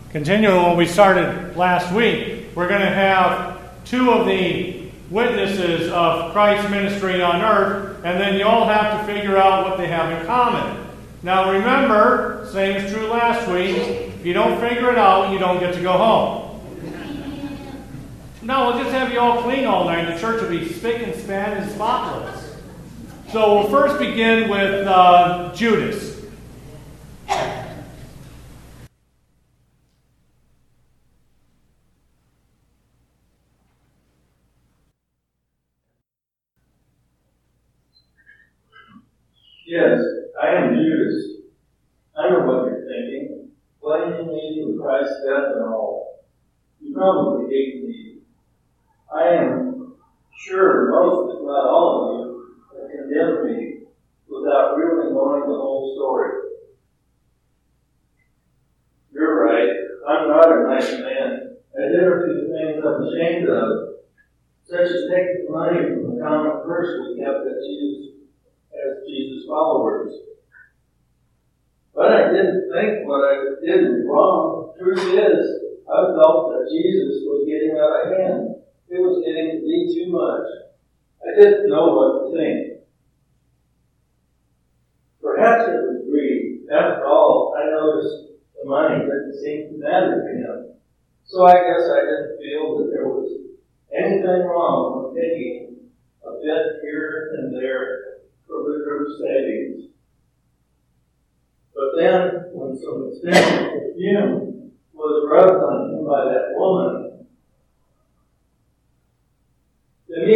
Continuing what we started last week, we're going to have two of the witnesses of Christ's ministry on earth, and then you all have to figure out what they have in common. Now remember, same as true last week, if you don't figure it out, you don't get to go home. No, we'll just have you all clean all night. The church will be spick and span and spotless. So we'll first begin with Judas. Yes, I am Judas. I know what you're thinking. Blaming me for Christ's death and all. You probably hate me. I am sure most, if not all of you, have condemned me without really knowing the whole story. You're right. I'm not a nice man. I did a few things I'm ashamed of, such as taking money from the common purse we kept as Jesus' followers. But I didn't think what I did was wrong. Truth is, I felt that Jesus was getting out of hand. It was getting to be too much. I didn't know what to think. Perhaps it was greed. After all, I noticed the money didn't seem to matter to him. So I guess I didn't feel that there was anything wrong with taking a bit here and there for the group's savings. But then, when some expensive perfume was rubbed on him by that woman,